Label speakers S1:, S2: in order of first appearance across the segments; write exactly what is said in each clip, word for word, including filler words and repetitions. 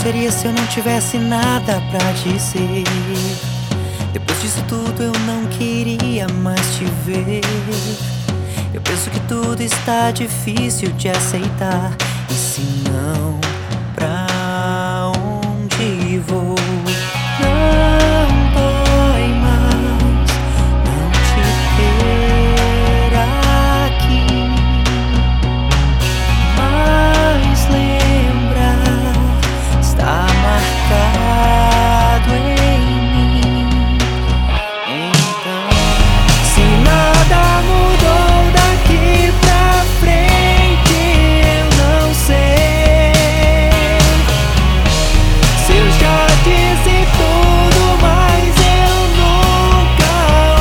S1: seria se eu não tivesse nada pra dizer? Depois disso tudo eu não queria mais te ver. Eu penso que tudo está difícil de aceitar. E se não, pra onde vou? Não dói mais não te ter aqui, mas lembrar está marcado em mim. Então, se nada mudou daqui pra frente, eu não sei se eu já disse tudo, mas eu nunca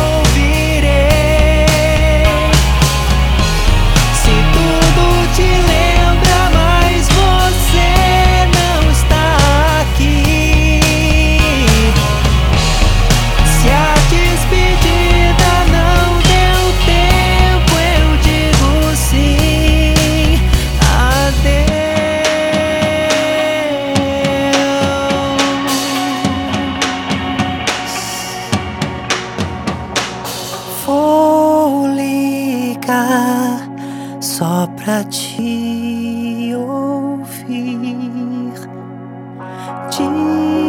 S1: ouvirei. Se tudo te lembra, mas você não está aqui. Se a despedida não deu tempo, eu digo sim. Adeus. Vou ligar só pra te ouvir,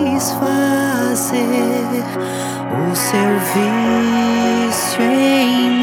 S1: desfazer o seu vício em